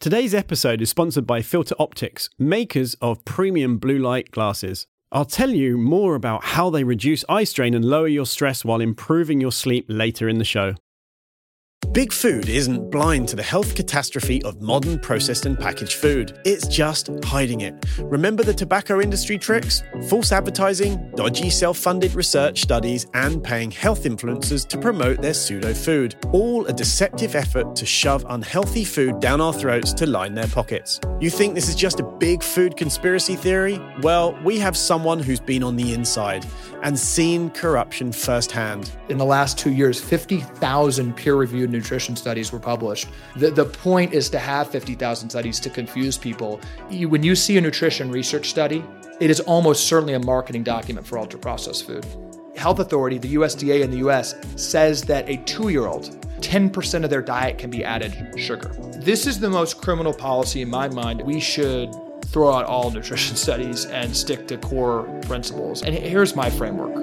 Today's episode is sponsored by Filter Optics, makers of premium blue light glasses. I'll tell you more about how they reduce eye strain and lower your stress while improving your sleep later in the show. Big Food isn't blind to the health catastrophe of modern processed and packaged food. It's just hiding it. Remember the tobacco industry tricks? False advertising, dodgy self-funded research studies, and paying health influencers to promote their pseudo-food. All a deceptive effort to shove unhealthy food down our throats to line their pockets. You think this is just a big food conspiracy theory? Well, we have someone who's been on the inside and seen corruption firsthand. In the last 2 years, 50,000 peer-reviewed nutrition studies were published. The point is to have 50,000 studies to confuse people. When you see a nutrition research study, it is almost certainly a marketing document for ultra-processed food. Health Authority, the USDA in the US, says that a 2-year-old, 10% of their diet can be added sugar. This is the most criminal policy in my mind. We should throw out all nutrition studies and stick to core principles. And here's my framework.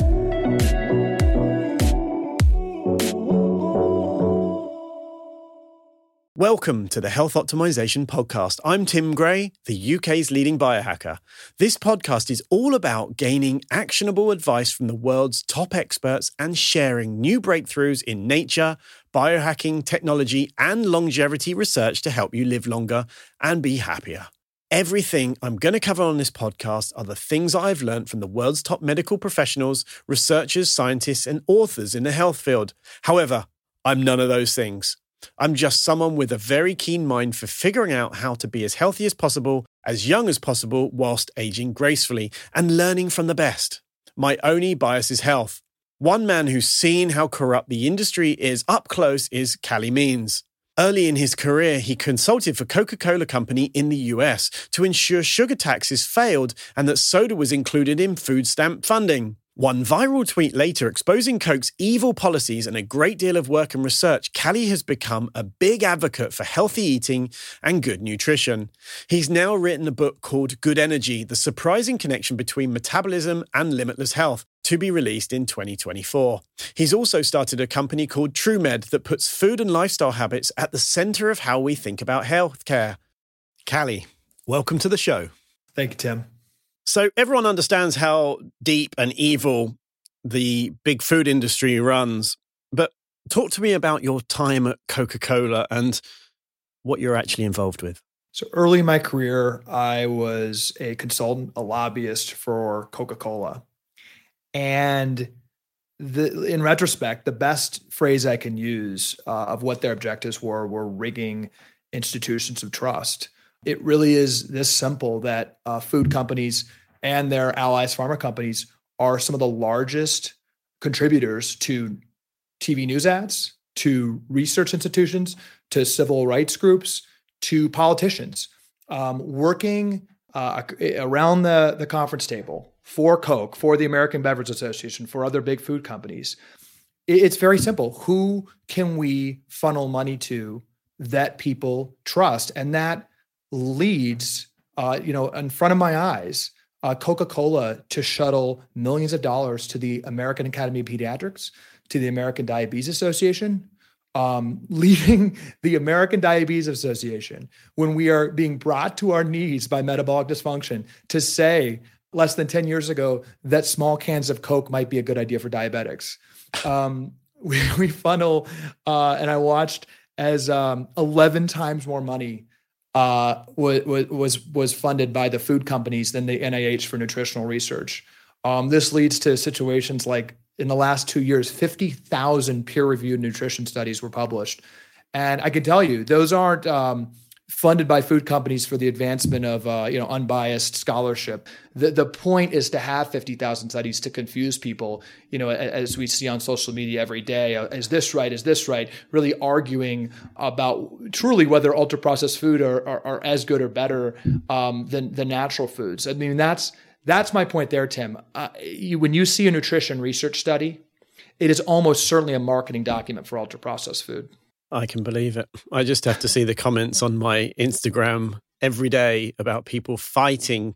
Welcome to the Health Optimization Podcast. I'm Tim Gray, the UK's leading biohacker. This podcast is all about gaining actionable advice from the world's top experts and sharing new breakthroughs in nature, biohacking, technology, and longevity research to help you live longer and be happier. Everything I'm going to cover on this podcast are the things I've learned from the world's top medical professionals, researchers, scientists, and authors in the health field. However, I'm none of those things. I'm just someone with a very keen mind for figuring out how to be as healthy as possible, as young as possible, whilst aging gracefully and learning from the best. My only bias is health. One man who's seen how corrupt the industry is up close is Cally Means. Early in his career, he consulted for Coca-Cola Company in the US to ensure sugar taxes failed and that soda was included in food stamp funding. One viral tweet later exposing Coke's evil policies and a great deal of work and research, Cally has become a big advocate for healthy eating and good nutrition. He's now written a book called Good Energy, The Surprising Connection Between Metabolism and Limitless Health, to be released in 2024. He's also started a company called TrueMed that puts food and lifestyle habits at the center of how we think about healthcare. Cally, welcome to the show. Thank you, Tim. So everyone understands how deep and evil the big food industry runs, but talk to me about your time at Coca-Cola and what you're actually involved with. So early in my career, I was a consultant, a lobbyist for Coca-Cola. And in retrospect, the best phrase I can use of what their objectives were rigging institutions of trust. It really is this simple that food companies and their allies, pharma companies, are some of the largest contributors to TV news ads, to research institutions, to civil rights groups, to politicians, working around the conference table for Coke, for the American Beverage Association, for other big food companies. It's very simple. Who can we funnel money to that people trust? And that leads, in front of my eyes, Coca-Cola to shuttle millions of dollars to the American Academy of Pediatrics, to the American Diabetes Association, leaving the American Diabetes Association when we are being brought to our knees by metabolic dysfunction to say less than 10 years ago that small cans of Coke might be a good idea for diabetics. We funnel, and I watched as 11 times more money was funded by the food companies than the NIH for nutritional research. This leads to situations like in the last 2 years, 50,000 peer-reviewed nutrition studies were published. And I can tell you, those aren't funded by food companies for the advancement of unbiased scholarship. The point is to have 50,000 studies to confuse people, as we see on social media every day. Is this right? Is this right? Really arguing about truly whether ultra-processed food are as good or better than natural foods. I mean, that's my point there, Tim. When you see a nutrition research study, it is almost certainly a marketing document for ultra-processed food. I can believe it. I just have to see the comments on my Instagram every day about people fighting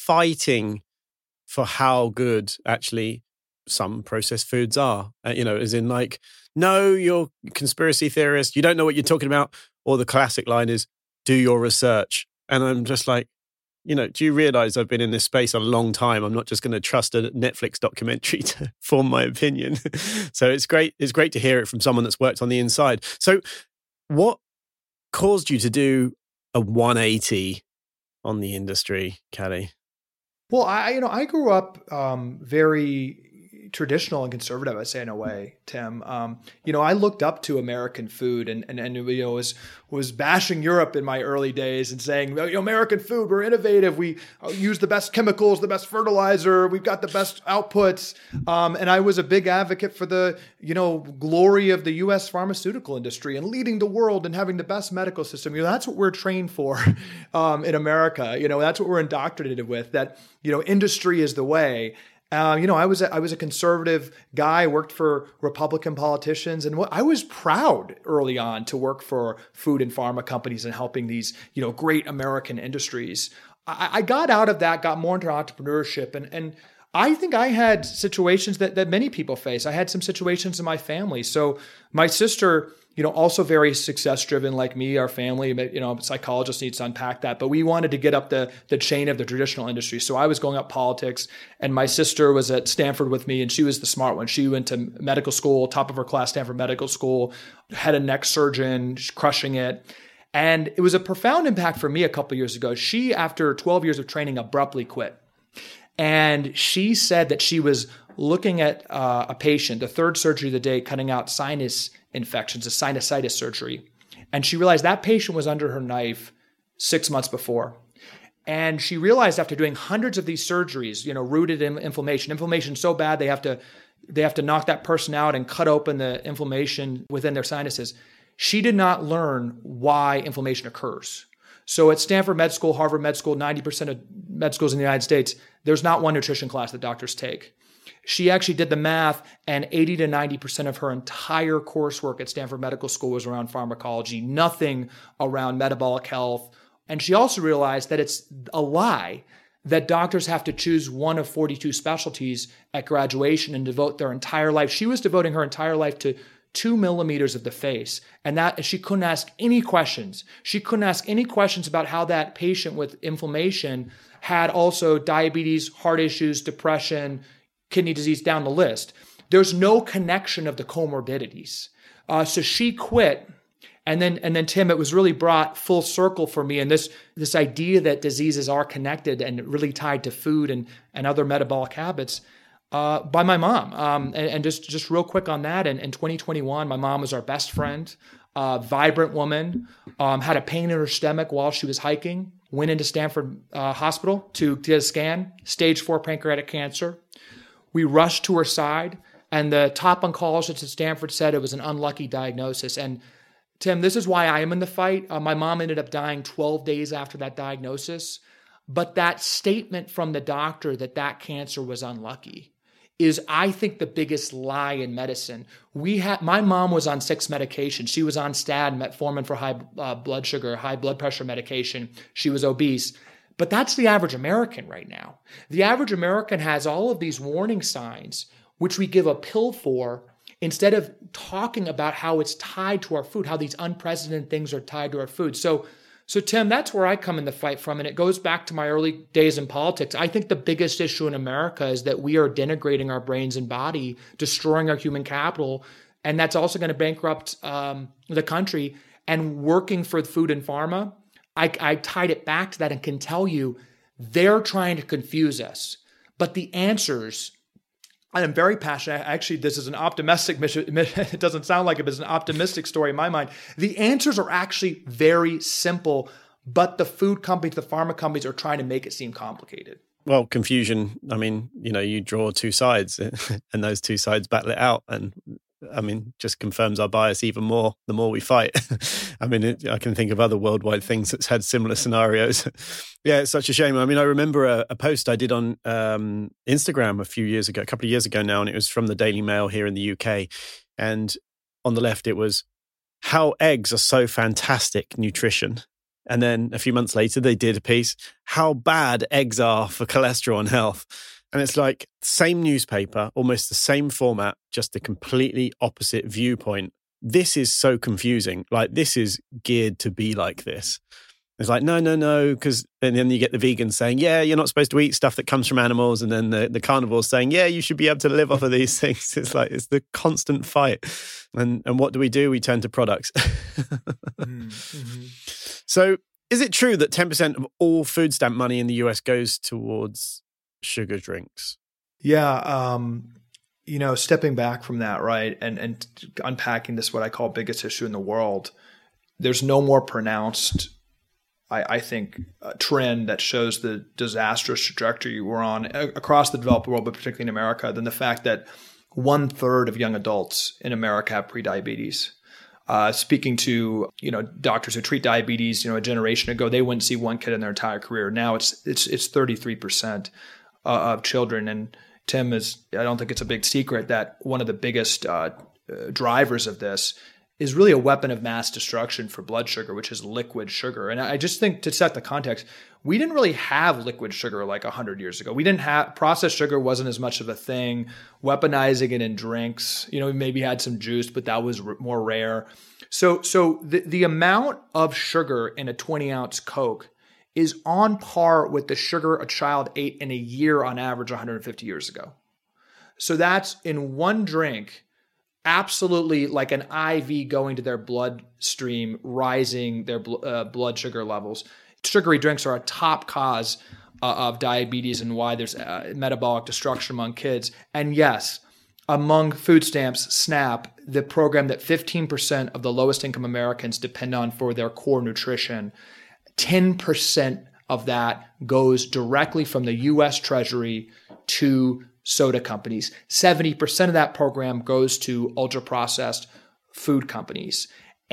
for how good actually some processed foods are. As in like, no, you're a conspiracy theorist. You don't know what you're talking about. Or the classic line is, do your research. And I'm just like, do you realize I've been in this space a long time? I'm not just going to trust a Netflix documentary to form my opinion. So it's great. It's great to hear it from someone that's worked on the inside. So what caused you to do a 180 on the industry, Callie? Well, I grew up very traditional and conservative, I'd say, in a way, Tim. I looked up to American food and was bashing Europe in my early days and saying, American food, we're innovative. We use the best chemicals, the best fertilizer. We've got the best outputs. And I was a big advocate for the, glory of the U.S. pharmaceutical industry and leading the world and having the best medical system. That's what we're trained for in America. That's what we're indoctrinated with, that, industry is the way. I was a conservative guy, worked for Republican politicians, and I was proud early on to work for food and pharma companies and helping these, great American industries. I got out of that, got more into entrepreneurship, and I think I had situations that many people face. I had some situations in my family. So my sister, also very success-driven like me, our family, psychologist needs to unpack that. But we wanted to get up the chain of the traditional industry. So I was going up politics, and my sister was at Stanford with me, and she was the smart one. She went to medical school, top of her class, Stanford Medical School, head and neck surgeon, crushing it. And it was a profound impact for me a couple of years ago. She, after 12 years of training, abruptly quit. And she said that she was looking at a patient, the third surgery of the day, cutting out sinus infections, a sinusitis surgery. And she realized that patient was under her knife 6 months before. And she realized after doing hundreds of these surgeries, rooted in inflammation so bad they have to knock that person out and cut open the inflammation within their sinuses. She did not learn why inflammation occurs. So at Stanford Med School, Harvard Med School, 90% of med schools in the United States, there's not one nutrition class that doctors take. She actually did the math, and 80 to 90% of her entire coursework at Stanford Medical School was around pharmacology, nothing around metabolic health. And she also realized that it's a lie that doctors have to choose one of 42 specialties at graduation and devote their entire life. She was devoting her entire life to 2 millimeters of the face, and that she couldn't ask any questions. She couldn't ask any questions about how that patient with inflammation had also diabetes, heart issues, depression, kidney disease, down the list. There's no connection of the comorbidities. So she quit. And then Tim, it was really brought full circle for me. And this idea that diseases are connected and really tied to food and other metabolic habits by my mom. And just real quick on that. In 2021, my mom was our best friend, vibrant woman, had a pain in her stomach while she was hiking, went into Stanford Hospital to get a scan, stage 4 pancreatic cancer. We rushed to her side, and the top oncologist at Stanford said it was an unlucky diagnosis. And Tim, this is why I am in the fight. My mom ended up dying 12 days after that diagnosis. But that statement from the doctor that cancer was unlucky is, I think, the biggest lie in medicine. My mom was on 6 medications. She was on statin, metformin for high blood sugar, high blood pressure medication. She was obese. But that's the average American right now. The average American has all of these warning signs, which we give a pill for, instead of talking about how it's tied to our food, how these unprecedented things are tied to our food. So Tim, that's where I come in the fight from. And it goes back to my early days in politics. I think the biggest issue in America is that we are denigrating our brains and body, destroying our human capital. And that's also going to bankrupt the country. And working for food and pharma, I tied it back to that and can tell you they're trying to confuse us. But the answers, I am very passionate. Actually, this is an optimistic mission. It doesn't sound like it, but it's an optimistic story in my mind. The answers are actually very simple, but the food companies, the pharma companies are trying to make it seem complicated. Well, confusion, I mean, you draw 2 sides and those 2 sides battle it out. And I mean, just confirms our bias even more the more we fight. I mean, I can think of other worldwide things that's had similar scenarios. Yeah, it's such a shame. I mean, I remember a post I did on Instagram a couple of years ago now, and it was from the Daily Mail here in the UK. And on the left, it was how eggs are so fantastic nutrition. And then a few months later, they did a piece, how bad eggs are for cholesterol and health. And it's like same newspaper, almost the same format, just a completely opposite viewpoint. This is so confusing. Like, this is geared to be like this. It's like, no, because and then you get the vegans saying, yeah, you're not supposed to eat stuff that comes from animals. And then the carnivores saying, yeah, you should be able to live off of these things. It's like, it's the constant fight. And what do? We turn to products. Mm-hmm. So is it true that 10% of all food stamp money in the US goes towards sugar drinks? Yeah. Stepping back from that, right, and unpacking this, what I call biggest issue in the world, there's no more pronounced, I think, a trend that shows the disastrous trajectory we're on across the developed world, but particularly in America, than the fact that 1/3 of young adults in America have prediabetes. Speaking to doctors who treat diabetes, a generation ago, they wouldn't see one kid in their entire career. Now it's 33% of children. And Tim, I don't think it's a big secret that one of the biggest drivers of this is really a weapon of mass destruction for blood sugar, which is liquid sugar. And I just think, to set the context, we didn't really have liquid sugar like 100 years ago. We didn't have processed sugar, wasn't as much of a thing. Weaponizing it in drinks, we maybe had some juice, but that was more rare. So the amount of sugar in a 20-ounce Coke is on par with the sugar a child ate in a year on average 150 years ago. So that's in one drink, absolutely like an IV going to their bloodstream, rising their blood sugar levels. Sugary drinks are a top cause of diabetes and why there's metabolic destruction among kids. And yes, among food stamps, SNAP, the program that 15% of the lowest income Americans depend on for their core nutrition, 10% of that goes directly from the U.S. Treasury to soda companies. 70% of that program goes to ultra-processed food companies.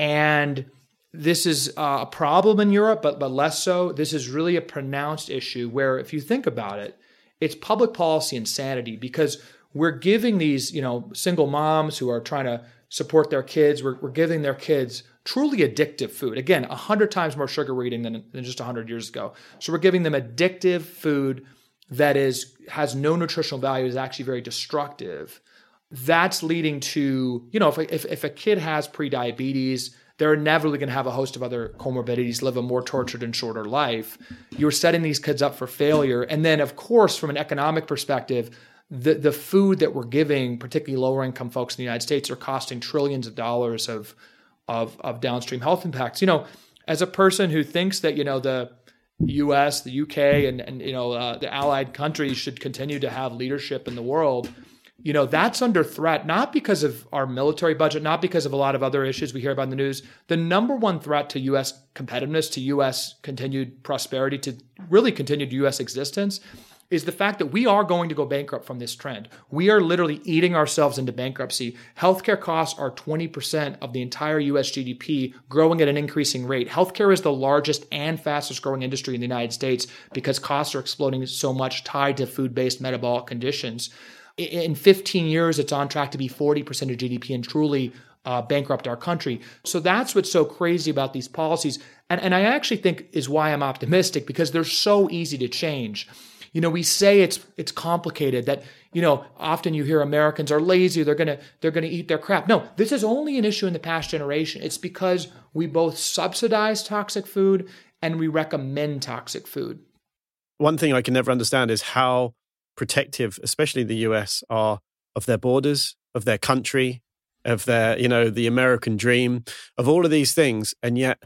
And this is a problem in Europe, but less so. This is really a pronounced issue where, if you think about it, it's public policy insanity, because we're giving these, single moms who are trying to support their kids, we're giving their kids truly addictive food. Again, 100 times more sugar we're eating than just 100 years ago. So we're giving them addictive food that has no nutritional value, is actually very destructive. That's leading to, if a kid has prediabetes, they're inevitably going to have a host of other comorbidities, live a more tortured and shorter life. You're setting these kids up for failure. And then, of course, from an economic perspective, the food that we're giving, particularly lower income folks in the United States, are costing trillions of dollars of downstream health impacts. As a person who thinks that, the US, the UK, and the allied countries should continue to have leadership in the world, that's under threat, not because of our military budget, not because of a lot of other issues we hear about in the news. The number one threat to U.S. competitiveness, to U.S. continued prosperity, to really continued U.S. existence, is the fact that we are going to go bankrupt from this trend. We are literally eating ourselves into bankruptcy. Healthcare costs are 20% of the entire U.S. GDP, growing at an increasing rate. Healthcare is the largest and fastest growing industry in the United States because costs are exploding so much, tied to food-based metabolic conditions. In 15 years, it's on track to be 40% of GDP and truly bankrupt our country. So that's what's so crazy about these policies. And I actually think is why I'm optimistic, because they're so easy to change. We say it's complicated, that, often you hear Americans are lazy, they're going to eat their crap. No, this is only an issue in the past generation. It's because we both subsidize toxic food and we recommend toxic food. One thing I can never understand is how protective, especially the US, are of their borders, of their country, of their, the American dream, of all of these things. And yet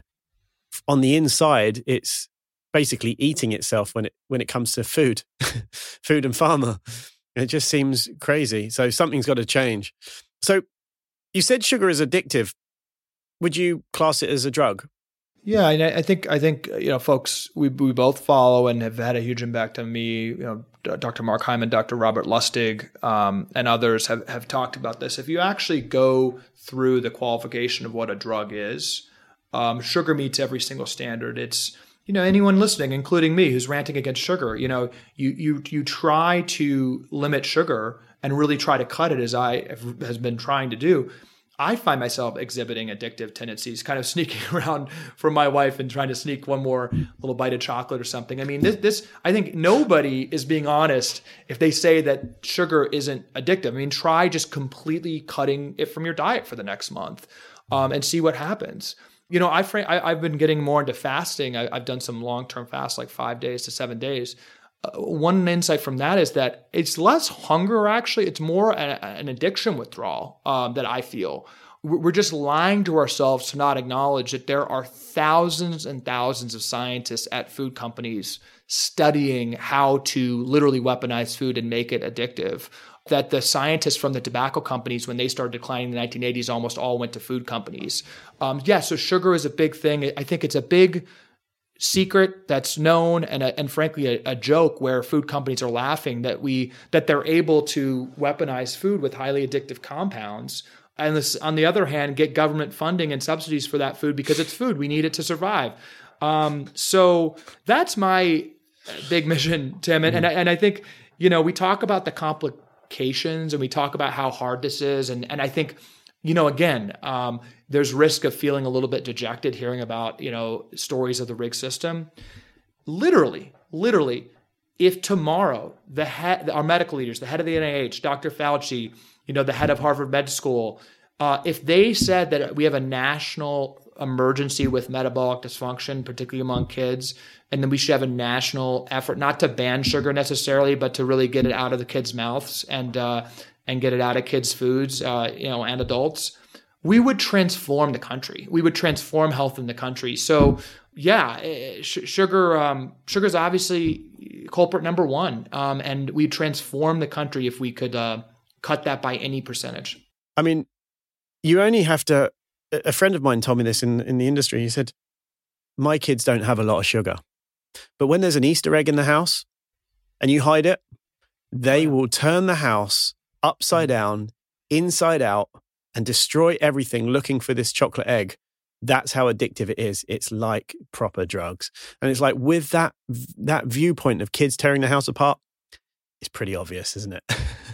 on the inside, it's basically eating itself when it comes to food, food and pharma. It just seems crazy. So something's got to change. So you said sugar is addictive. Would you class it as a drug? Yeah, and I think folks we both follow and have had a huge impact on me. Dr. Mark Hyman, Dr. Robert Lustig, and others have talked about this. If you actually go through the qualification of what a drug is, sugar meets every single standard. It's anyone listening, including me, who's ranting against sugar. You try to limit sugar and really try to cut it, as I has been trying to do. I find myself exhibiting addictive tendencies, kind of sneaking around from my wife and trying to sneak one more little bite of chocolate or something. I mean, this I think nobody is being honest if they say that sugar isn't addictive. I mean, try just completely cutting it from your diet for the next month and see what happens. I've been getting more into fasting. I've done some long-term fasts, like 5 days to 7 days. One insight from that is that it's less hunger, actually. It's more an addiction withdrawal that I feel. We're just lying to ourselves to not acknowledge that there are thousands and thousands of scientists at food companies studying how to literally weaponize food and make it addictive. That the scientists from the tobacco companies, when they started declining in the 1980s, almost all went to food companies. So sugar is a big thing. I think it's a big secret that's known and frankly a joke where food companies are laughing that they're able to weaponize food with highly addictive compounds. And this, on the other hand, get government funding and subsidies for that food because it's food. We need it to survive. So that's my big mission, Tim. And I think, we talk about the complications and we talk about how hard this is. And I think, again, there's risk of feeling a little bit dejected hearing about, stories of the rigged system. Literally, if tomorrow our medical leaders, the head of the NIH, Dr. Fauci, the head of Harvard Med School, if they said that we have a national emergency with metabolic dysfunction, particularly among kids, and then we should have a national effort, not to ban sugar necessarily, but to really get it out of the kids' mouths and get it out of kids' foods, and adults, we would transform the country. We would transform health in the country. So, sugar is obviously culprit number one, and we'd transform the country if we could cut that by any percentage. I mean, you only have to. A friend of mine told me this in the industry. He said, "My kids don't have a lot of sugar, but when there's an Easter egg in the house and you hide it, they will turn the house upside down, inside out, and destroy everything looking for this chocolate egg." That's how addictive it is. It's like proper drugs. And it's like with that viewpoint of kids tearing the house apart, it's pretty obvious, isn't it?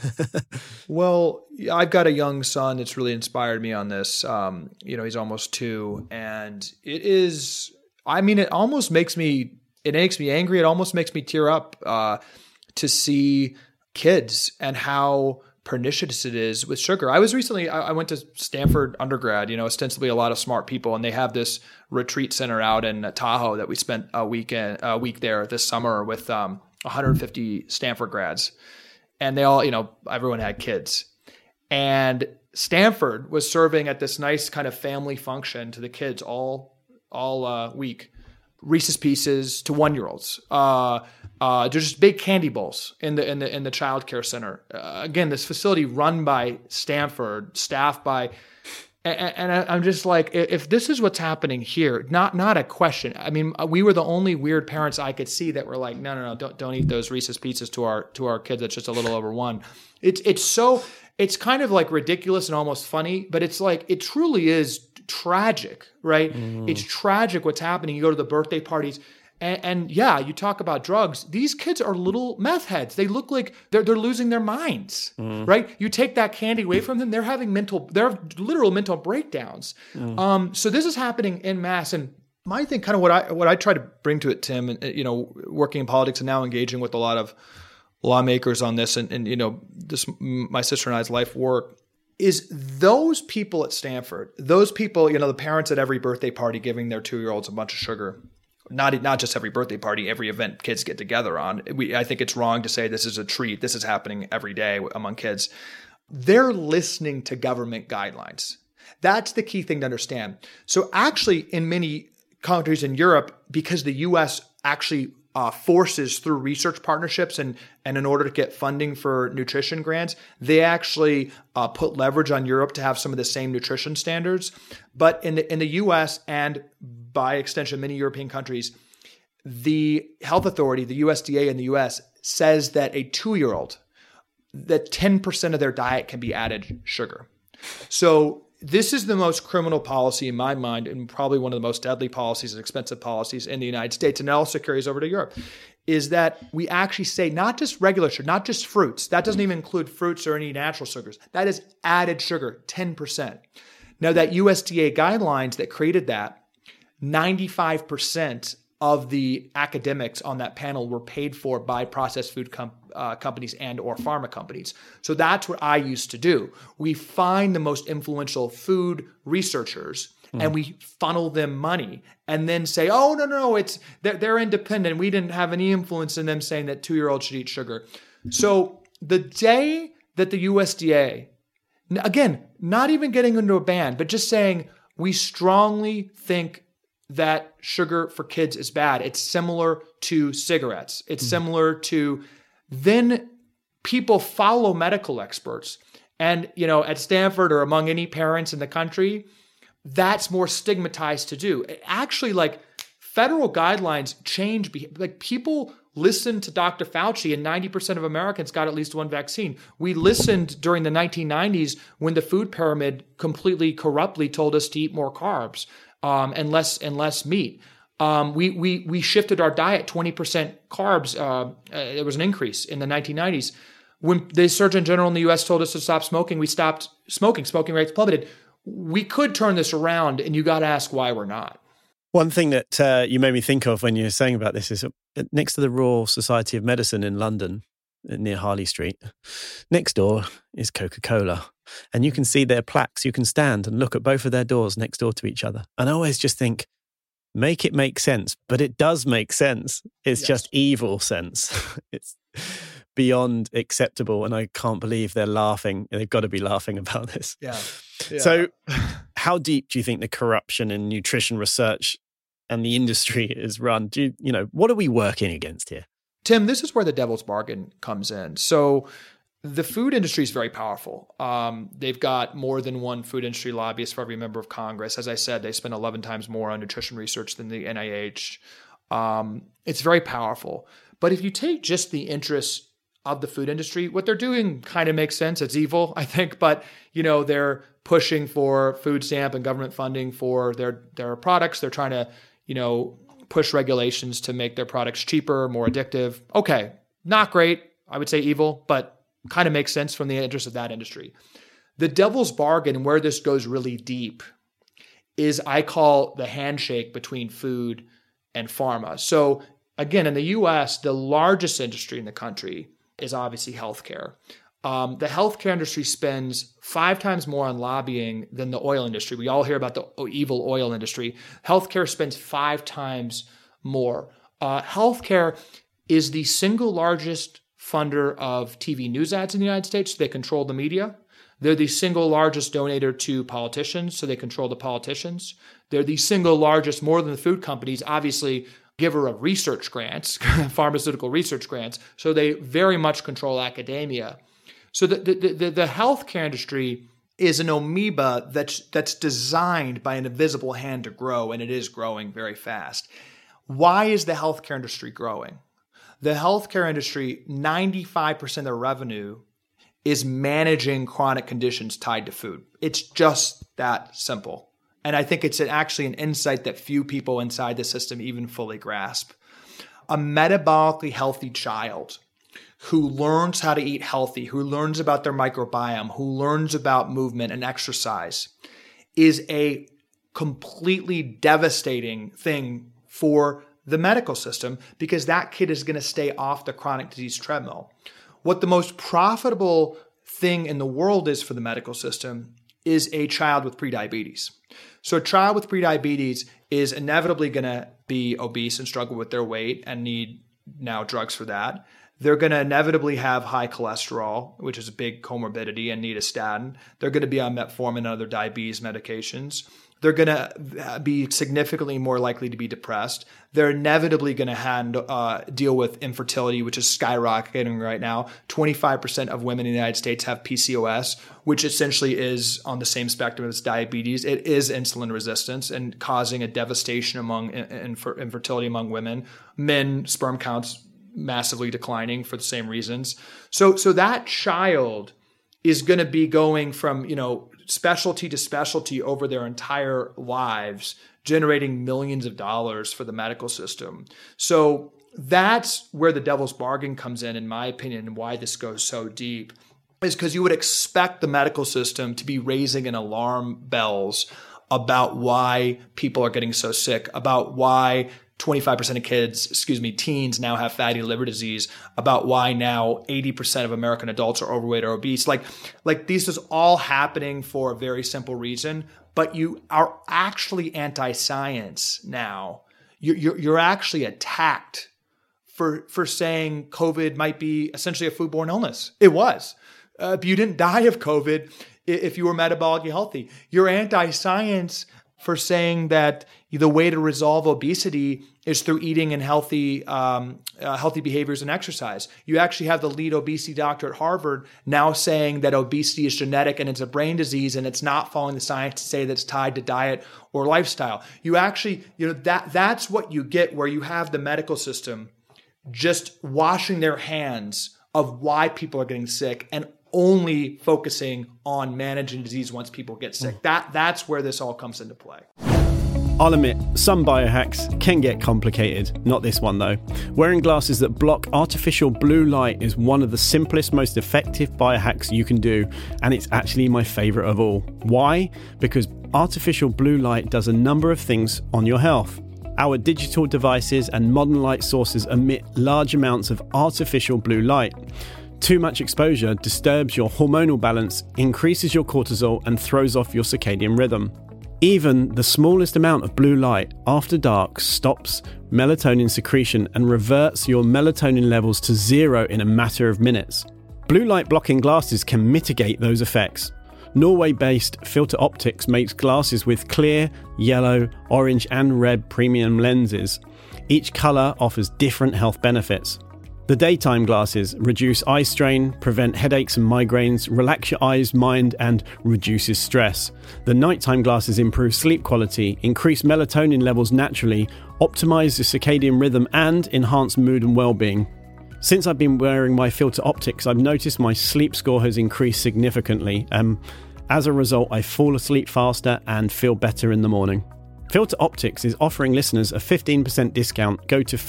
Well, I've got a young son that's really inspired me on this. He's almost 2, and it almost makes me angry. It almost makes me tear up to see kids and how pernicious it is with sugar. I went to Stanford undergrad, ostensibly a lot of smart people, and they have this retreat center out in Tahoe that we spent a week there this summer with 150 Stanford grads. And they all, everyone had kids. And Stanford was serving at this nice kind of family function to the kids all week. Reese's Pieces to 1-year-olds. There's just big candy bowls in the child care center. Again, this facility run by Stanford, staffed by, and I'm just like, if this is what's happening here, not a question. I mean, we were the only weird parents I could see that were like, no, don't eat those Reese's Pieces to our kids. That's just a little over 1. It's kind of like ridiculous and almost funny, but it's like, it truly is tragic, right? Mm-hmm. It's tragic what's happening. You go to the birthday parties and you talk about drugs. These kids are little meth heads. They look like they're losing their minds, right? You take that candy away from them, they're having literal mental breakdowns. So this is happening en masse. And my thing, kind of what I try to bring to it, Tim, and working in politics and now engaging with a lot of lawmakers on this, and this my sister and I's life work, is those people at Stanford, those people, the parents at every birthday party giving their 2-year-olds a bunch of sugar. Not just every birthday party, every event kids get together on. I think it's wrong to say this is a treat. This is happening every day among kids. They're listening to government guidelines. That's the key thing to understand. So actually, in many countries in Europe, because the U.S. actually forces through research partnerships and in order to get funding for nutrition grants, they actually put leverage on Europe to have some of the same nutrition standards. But in the U.S. and by extension, many European countries, the health authority, the USDA in the U.S. says that a 2-year-old, that 10% of their diet can be added sugar. So this is the most criminal policy in my mind, and probably one of the most deadly policies and expensive policies in the United States, and it also carries over to Europe, is that we actually say not just regular sugar, not just fruits. That doesn't even include fruits or any natural sugars. That is added sugar, 10%. Now that USDA guidelines that created that, 95% of the academics on that panel were paid for by processed food companies and or pharma companies. So that's what I used to do. We find the most influential food researchers and we funnel them money and then say, oh, no, they're independent. We didn't have any influence in them saying that 2-year-olds should eat sugar. So the day that the USDA, again, not even getting into a ban, but just saying we strongly think that sugar for kids is bad. It's similar to cigarettes. It's similar to, then people follow medical experts. And, at Stanford or among any parents in the country, that's more stigmatized to do. Actually, federal guidelines change. People listened to Dr. Fauci, and 90% of Americans got at least one vaccine. We listened during the 1990s when the food pyramid completely corruptly told us to eat more carbs and less meat. We shifted our diet 20% carbs. There was an increase in the 1990s. When the Surgeon General in the U.S. told us to stop smoking, we stopped smoking. Smoking rates plummeted. We could turn this around, and you got to ask why we're not. One thing that you made me think of when you were saying about this is next to the Royal Society of Medicine in London, near Harley Street, next door is Coca-Cola. And you can see their plaques. You can stand and look at both of their doors next door to each other. And I always just think, make it make sense. But it does make sense. It's just evil sense. It's beyond acceptable. And I can't believe they're laughing. They've got to be laughing about this. Yeah. So how deep do you think the corruption in nutrition research and the industry is run? What are we working against here? Tim, this is where the devil's bargain comes in. So the food industry is very powerful. They've got more than one food industry lobbyist for every member of Congress. As I said, they spend 11 times more on nutrition research than the NIH. It's very powerful. But if you take just the interests of the food industry, what they're doing kind of makes sense. It's evil, I think, but they're pushing for food stamp and government funding for their products. They're trying to, push regulations to make their products cheaper, more addictive. Okay, not great. I would say evil, but kind of makes sense from the interest of that industry. The devil's bargain, where this goes really deep, is I call the handshake between food and pharma. So again, in the US, the largest industry in the country is obviously healthcare. The healthcare industry spends 5 times more on lobbying than the oil industry. We all hear about the evil oil industry. Healthcare spends 5 times more. Healthcare is the single largest funder of TV news ads in the United States. They control the media. They're the single largest donator to politicians, so they control the politicians. They're the single largest, more than the food companies, obviously, giver of research grants, pharmaceutical research grants. So they very much control academia. So the healthcare industry is an amoeba that's designed by an invisible hand to grow, and it is growing very fast. Why is the healthcare industry growing? The healthcare industry, 95% of their revenue is managing chronic conditions tied to food. It's just that simple. And I think it's actually an insight that few people inside the system even fully grasp. A metabolically healthy child who learns how to eat healthy, who learns about their microbiome, who learns about movement and exercise, is a completely devastating thing for the medical system, because that kid is going to stay off the chronic disease treadmill. What the most profitable thing in the world is for the medical system is a child with prediabetes. So a child with prediabetes is inevitably going to be obese and struggle with their weight and need now drugs for that. They're going to inevitably have high cholesterol, which is a big comorbidity, and need a statin. They're going to be on metformin and other diabetes medications. They're going to be significantly more likely to be depressed. They're inevitably going to deal with infertility, which is skyrocketing right now. 25% of women in the United States have PCOS, which essentially is on the same spectrum as diabetes. It is insulin resistance and causing a devastation among infertility among women. Men, sperm counts massively declining for the same reasons. So that child is going to be going from, specialty to specialty over their entire lives, generating millions of dollars for the medical system. So that's where the devil's bargain comes in my opinion, and why this goes so deep, is because you would expect the medical system to be raising an alarm bells about why people are getting so sick, about why 25% of teens now have fatty liver disease, about why now 80% of American adults are overweight or obese. Like this is all happening for a very simple reason, but you are actually anti-science now. You're actually attacked for saying COVID might be essentially a foodborne illness. It was. But you didn't die of COVID if you were metabolically healthy. You're anti-science for saying that the way to resolve obesity is through eating and healthy behaviors and exercise. You actually have the lead obesity doctor at Harvard now saying that obesity is genetic and it's a brain disease and it's not following the science to say that it's tied to diet or lifestyle. You actually, that's what you get where you have the medical system just washing their hands of why people are getting sick and only focusing on managing disease once people get sick. That's where this all comes into play. I'll admit, some biohacks can get complicated. Not this one, though. Wearing glasses that block artificial blue light is one of the simplest, most effective biohacks you can do, and it's actually my favourite of all. Why? Because artificial blue light does a number of things on your health. Our digital devices and modern light sources emit large amounts of artificial blue light. Too much exposure disturbs your hormonal balance, increases your cortisol, and throws off your circadian rhythm. Even the smallest amount of blue light after dark stops melatonin secretion and reverts your melatonin levels to zero in a matter of minutes. Blue light blocking glasses can mitigate those effects. Norway-based Filter Optics makes glasses with clear, yellow, orange and red premium lenses. Each colour offers different health benefits. The daytime glasses reduce eye strain, prevent headaches and migraines, relax your eyes, mind and reduces stress. The nighttime glasses improve sleep quality, increase melatonin levels naturally, optimise the circadian rhythm and enhance mood and well-being. Since I've been wearing my Filter Optics, I've noticed my sleep score has increased significantly. As a result, I fall asleep faster and feel better in the morning. Filter Optics is offering listeners a 15% discount. Go to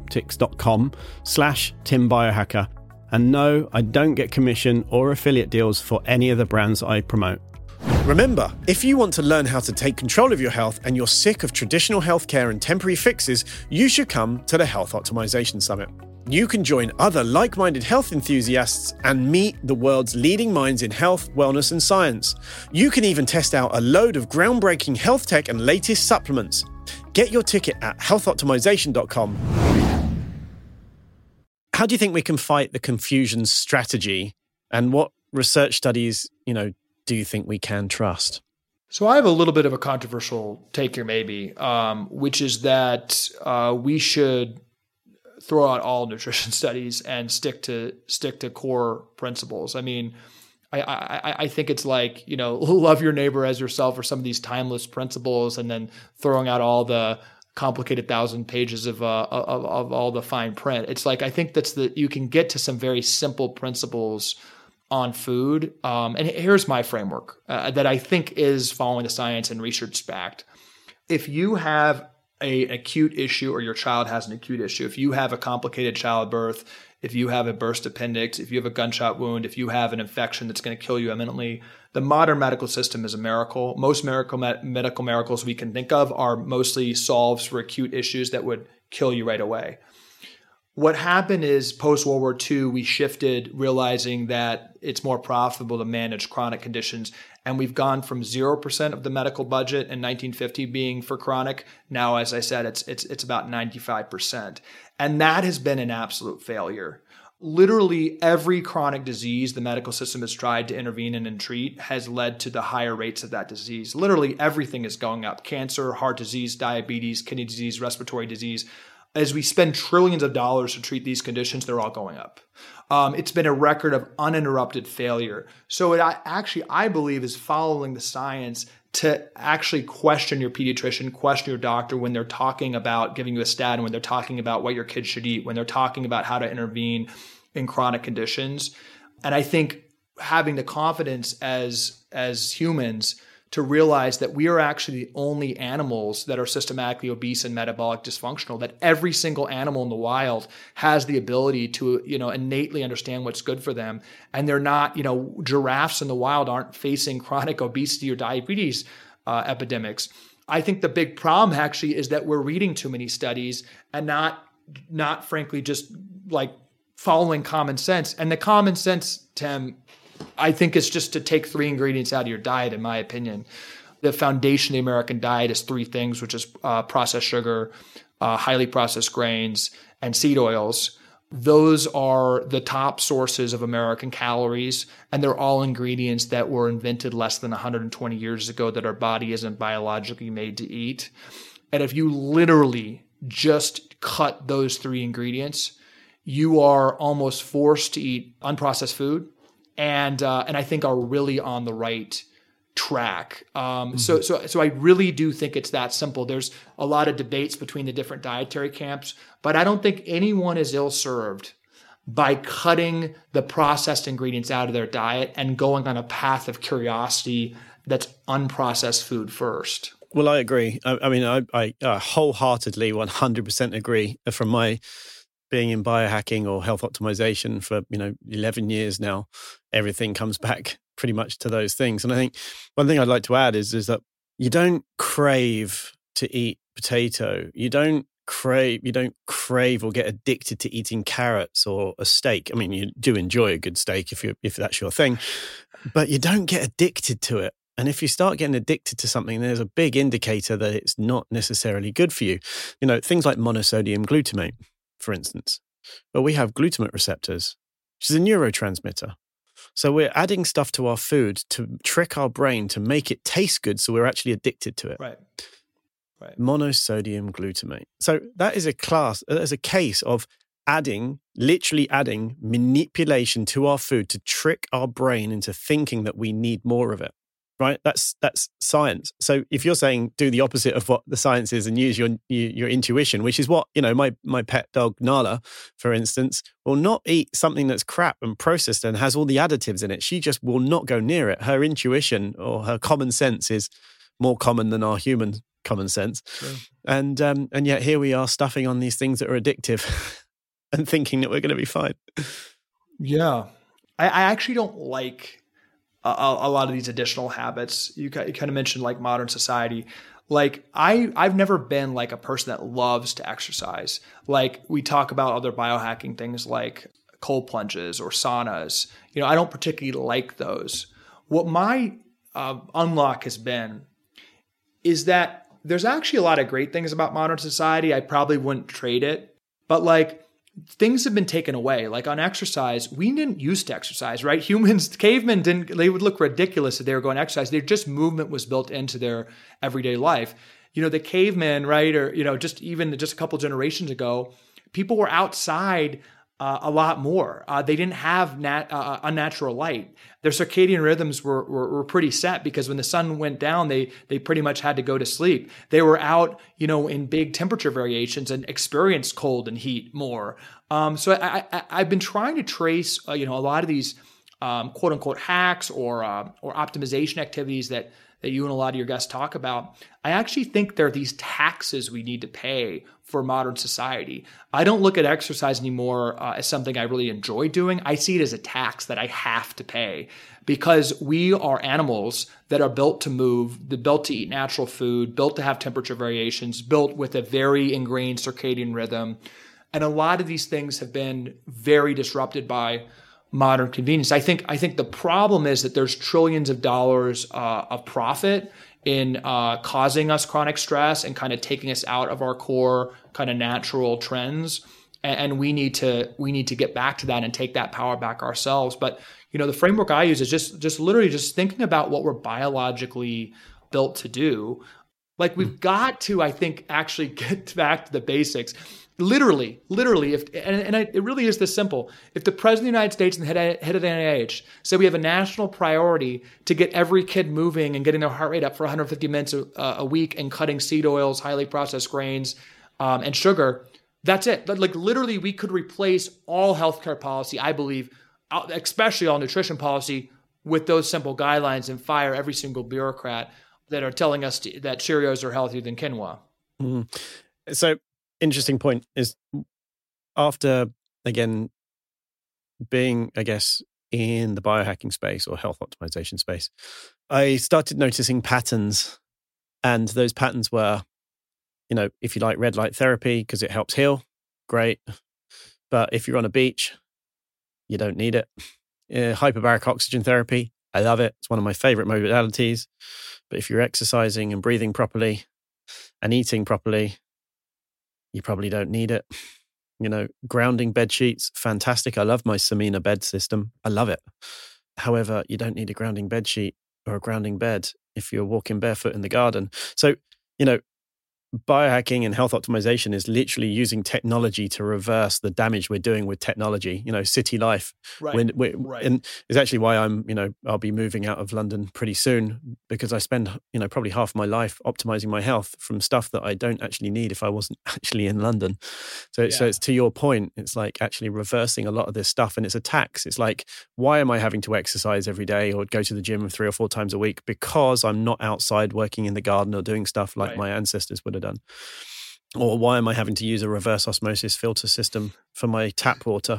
filteroptics.com/TimBiohacker. And no, I don't get commission or affiliate deals for any of the brands I promote. Remember, if you want to learn how to take control of your health and you're sick of traditional healthcare and temporary fixes, you should come to the Health Optimization Summit. You can join other like-minded health enthusiasts and meet the world's leading minds in health, wellness, and science. You can even test out a load of groundbreaking health tech and latest supplements. Get your ticket at healthoptimization.com. How do you think we can fight the confusion strategy? And what research studies, do you think we can trust? So I have a little bit of a controversial take here, maybe, which is that we should throw out all nutrition studies and stick to core principles. I mean, I think it's like, love your neighbor as yourself or some of these timeless principles, and then throwing out all the complicated 1,000 pages of all the fine print. It's like, I think you can get to some very simple principles on food. And here's my framework that I think is following the science and research backed. If you have an acute issue or your child has an acute issue, if you have a complicated childbirth, if you have a burst appendix, if you have a gunshot wound, if you have an infection that's going to kill you imminently, the modern medical system is a miracle. Most medical miracles we can think of are mostly solves for acute issues that would kill you right away. What happened is post-World War II, we shifted realizing that it's more profitable to manage chronic conditions. And we've gone from 0% of the medical budget in 1950 being for chronic. Now, as I said, it's about 95%. And that has been an absolute failure. Literally every chronic disease the medical system has tried to intervene in and treat has led to the higher rates of that disease. Literally everything is going up. Cancer, heart disease, diabetes, kidney disease, respiratory disease. As we spend trillions of dollars to treat these conditions, they're all going up. It's been a record of uninterrupted failure. So I believe is following the science to actually question your pediatrician, question your doctor when they're talking about giving you a statin, when they're talking about what your kids should eat, when they're talking about how to intervene in chronic conditions. And I think having the confidence as humans to realize that we are actually the only animals that are systematically obese and metabolic dysfunctional, that every single animal in the wild has the ability to, innately understand what's good for them. And they're not, giraffes in the wild aren't facing chronic obesity or diabetes epidemics. I think the big problem actually is that we're reading too many studies and not frankly just like following common sense. And the common sense, Tim, I think is just to take 3 ingredients out of your diet, in my opinion. The foundation of the American diet is 3 things, which is processed sugar, highly processed grains, and seed oils. Those are the top sources of American calories, and they're all ingredients that were invented less than 120 years ago that our body isn't biologically made to eat. And if you literally just cut those 3 ingredients, you are almost forced to eat unprocessed food, and I think are really on the right track. So I really do think it's that simple. There's a lot of debates between the different dietary camps, but I don't think anyone is ill-served by cutting the processed ingredients out of their diet and going on a path of curiosity that's unprocessed food first. Well, I agree. I mean, I wholeheartedly 100% agree. From my being in biohacking or health optimization for 11 years now, everything comes back pretty much to those things. And I think one thing I'd like to add is that you don't crave to eat potato. You don't crave or get addicted to eating carrots or a steak. I mean, you do enjoy a good steak if that's your thing, but you don't get addicted to it. And if you start getting addicted to something, there's a big indicator that it's not necessarily good for you. Things like monosodium glutamate, for instance. Well, we have glutamate receptors, which is a neurotransmitter. So we're adding stuff to our food to trick our brain to make it taste good, so we're actually addicted to it. Right. Monosodium glutamate. So that is a case of literally adding manipulation to our food to trick our brain into thinking that we need more of it. Right? That's science. So if you're saying do the opposite of what the science is and use your intuition, which is what, my pet dog Nala, for instance, will not eat something that's crap and processed and has all the additives in it. She just will not go near it. Her intuition or her common sense is more common than our human common sense. Sure. And yet here we are stuffing on these things that are addictive and thinking that we're going to be fine. Yeah. I actually don't like a lot of these additional habits. You kind of mentioned like modern society. Like I've never been like a person that loves to exercise. Like we talk about other biohacking things like cold plunges or saunas. I don't particularly like those. What my unlock has been is that there's actually a lot of great things about modern society. I probably wouldn't trade it, but like things have been taken away. Like on exercise, we didn't used to exercise, right? Cavemen they would look ridiculous if they were going to exercise. Movement was built into their everyday life. The cavemen, right? Or, just a couple generations ago, people were outside a lot more. They didn't have unnatural light. Their circadian rhythms were pretty set because when the sun went down, they pretty much had to go to sleep. They were out, in big temperature variations and experienced cold and heat more. So I've been trying to trace, a lot of these quote unquote hacks or optimization activities that you and a lot of your guests talk about. I actually think there are these taxes we need to pay for modern society. I don't look at exercise anymore as something I really enjoy doing. I see it as a tax that I have to pay because we are animals that are built to move, built to eat natural food, built to have temperature variations, built with a very ingrained circadian rhythm. And a lot of these things have been very disrupted by modern convenience. I think the problem is that there's trillions of dollars of profit in causing us chronic stress and kind of taking us out of our core kind of natural trends. And we need to get back to that and take that power back ourselves. But the framework I use is just literally just thinking about what we're biologically built to do. Like we've got to, I think, actually get back to the basics. Literally, it really is this simple. If the president of the United States and the head of the NIH said we have a national priority to get every kid moving and getting their heart rate up for 150 minutes a week and cutting seed oils, highly processed grains, and sugar, that's it. But like literally, we could replace all healthcare policy, I believe, especially all nutrition policy, with those simple guidelines and fire every single bureaucrat that are telling us that Cheerios are healthier than quinoa. Mm. So, interesting point is after, again, being, I guess, in the biohacking space or health optimization space, I started noticing patterns And those patterns were, if you like red light therapy because it helps heal, great. But if you're on a beach, you don't need it. Hyperbaric oxygen therapy, I love it. It's one of my favorite modalities. But if you're exercising and breathing properly and eating properly, you probably don't need it. Grounding bed sheets, fantastic. I love my Samina bed system. I love it. However, you don't need a grounding bed sheet or a grounding bed if you're walking barefoot in the garden. So, biohacking and health optimization is literally using technology to reverse the damage we're doing with technology, city life. Right. Right. And it's actually why I'll be moving out of London pretty soon, because I spend, probably half my life optimizing my health from stuff that I don't actually need if I wasn't actually in London. So it's to your point, it's like actually reversing a lot of this stuff, and it's a tax. It's like, why am I having to exercise every day or go to the gym 3 or 4 times a week? Because I'm not outside working in the garden or doing stuff like my ancestors would have done. Or why am I having to use a reverse osmosis filter system for my tap water?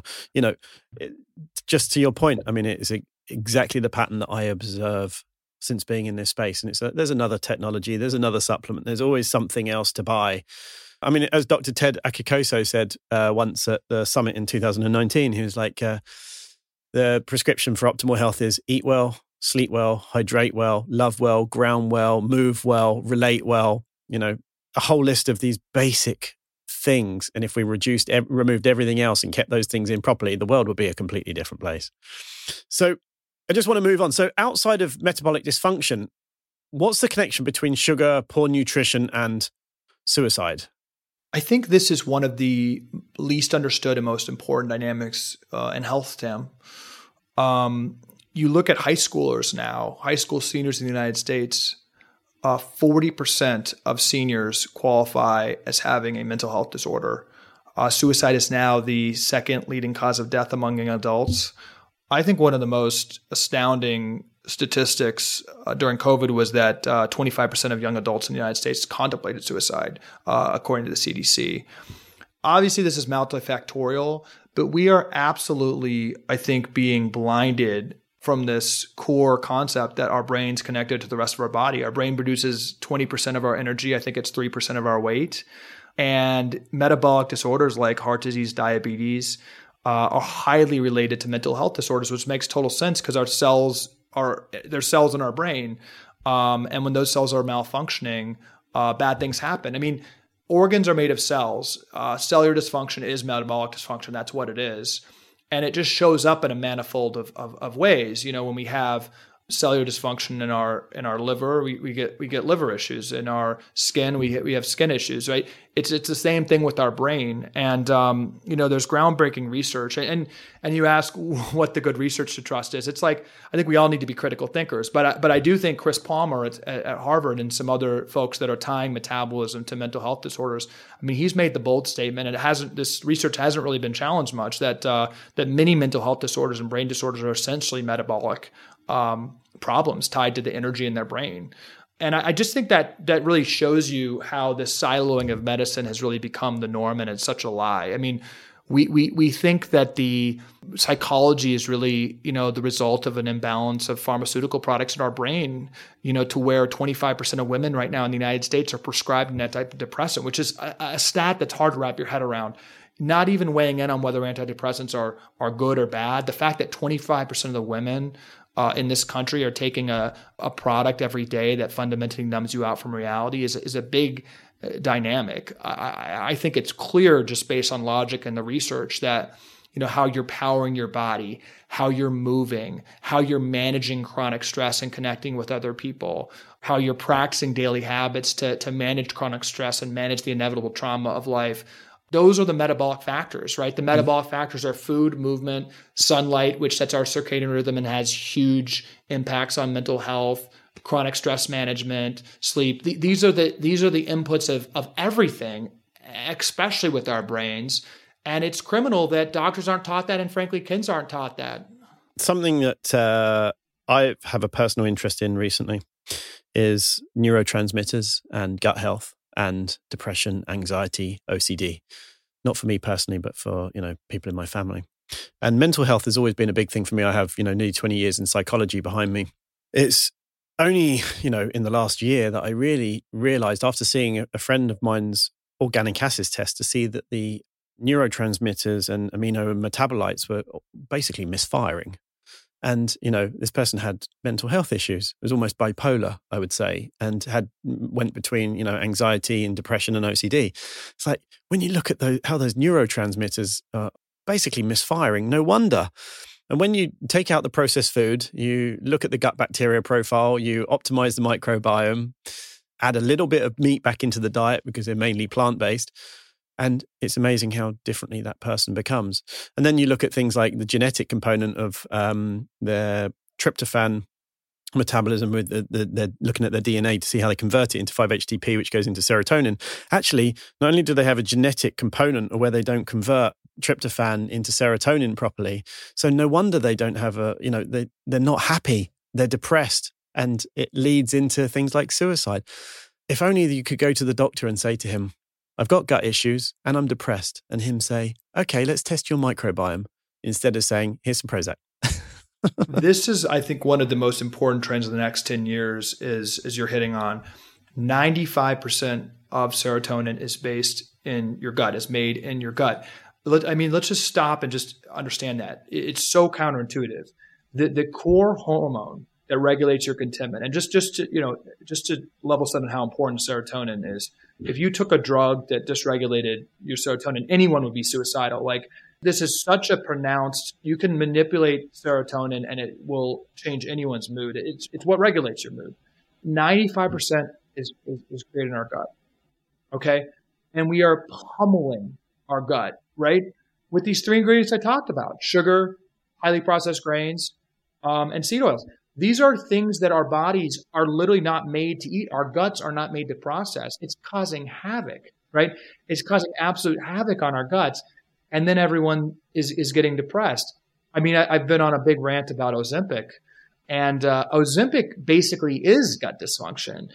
Just to your point, I mean, it's exactly the pattern that I observe since being in this space. And there's another technology, there's another supplement, there's always something else to buy. I mean, as Dr. Ted Akikoso said once at the summit in 2019, he was like, the prescription for optimal health is eat well, sleep well, hydrate well, love well, ground well, move well, relate well, a whole list of these basic things. And if we removed everything else and kept those things in properly, the world would be a completely different place. So I just want to move on. So outside of metabolic dysfunction, what's the connection between sugar, poor nutrition, and suicide? I think this is one of the least understood and most important dynamics in health, Tim. You look at high schoolers now, high school seniors in the United States, 40% of seniors qualify as having a mental health disorder. Suicide is now the second leading cause of death among young adults. I think one of the most astounding statistics during COVID was that 25% of young adults in the United States contemplated suicide, according to the CDC. Obviously, this is multifactorial, but we are absolutely, I think, being blinded from this core concept that our brain's connected to the rest of our body. Our brain produces 20% of our energy. I think it's 3% of our weight. And metabolic disorders like heart disease, diabetes, are highly related to mental health disorders, which makes total sense because there's cells in our brain. And when those cells are malfunctioning, bad things happen. I mean, organs are made of cells. Cellular dysfunction is metabolic dysfunction. That's what it is. And it just shows up in a manifold of ways. When we have cellular dysfunction in our liver, we get liver issues. In our skin, we have skin issues, right? It's the same thing with our brain. And there's groundbreaking research. And you ask what the good research to trust is. It's like, I think we all need to be critical thinkers. But I do think Chris Palmer at Harvard and some other folks that are tying metabolism to mental health disorders, I mean, he's made the bold statement, and this research hasn't really been challenged much, that many mental health disorders and brain disorders are essentially metabolic problems tied to the energy in their brain. And I just think that really shows you how this siloing of medicine has really become the norm, and it's such a lie. I mean, we think that the psychology is really, the result of an imbalance of pharmaceutical products in our brain, to where 25% of women right now in the United States are prescribed an antidepressant, which is a stat that's hard to wrap your head around. Not even weighing in on whether antidepressants are good or bad. The fact that 25% of the women in this country are taking a product every day that fundamentally numbs you out from reality is a big dynamic. I think it's clear just based on logic and the research that how you're powering your body, how you're moving, how you're managing chronic stress and connecting with other people, how you're practicing daily habits to manage chronic stress and manage the inevitable trauma of life. Those are the metabolic factors, right? The metabolic factors are food, movement, sunlight, which sets our circadian rhythm and has huge impacts on mental health, chronic stress management, sleep. These are the inputs of everything, especially with our brains. And it's criminal that doctors aren't taught that, and frankly, kids aren't taught that. Something that I have a personal interest in recently is neurotransmitters and gut health and depression, anxiety, OCD. Not for me personally, but for, people in my family. And mental health has always been a big thing for me. I have, nearly 20 years in psychology behind me. It's only, in the last year that I really realized after seeing a friend of mine's organic acids test to see that the neurotransmitters and amino metabolites were basically misfiring. And, this person had mental health issues. It was almost bipolar, I would say, and went between, anxiety and depression and OCD. It's like when you look at how those neurotransmitters are basically misfiring, no wonder. And when you take out the processed food, you look at the gut bacteria profile, you optimize the microbiome, add a little bit of meat back into the diet because they're mainly plant-based. And it's amazing how differently that person becomes. And then you look at things like the genetic component of their tryptophan metabolism with they're looking at their DNA to see how they convert it into 5-HTP, which goes into serotonin. Actually, not only do they have a genetic component where they don't convert tryptophan into serotonin properly, so no wonder they don't have they're not happy, they're depressed, and it leads into things like suicide. If only you could go to the doctor and say to him, I've got gut issues and I'm depressed, and him say, okay, let's test your microbiome, instead of saying, here's some Prozac. This is, I think, one of the most important trends in the next 10 years is you're hitting on. 95% of serotonin is based in your gut, is made in your gut. Let's just stop and just understand that. It's so counterintuitive. The core hormone that regulates your contentment, and just to level set on how important serotonin is. If you took a drug that dysregulated your serotonin, anyone would be suicidal. Like, this is such a pronounced, you can manipulate serotonin and it will change anyone's mood. It's what regulates your mood. 95% is created in our gut. Okay. And we are pummeling our gut, right? With these three ingredients I talked about: sugar, highly processed grains, and seed oils. These are things that our bodies are literally not made to eat. Our guts are not made to process. It's causing havoc, right? It's causing absolute havoc on our guts. And then everyone is getting depressed. I've been on a big rant about Ozempic, and Ozempic basically is gut dysfunction.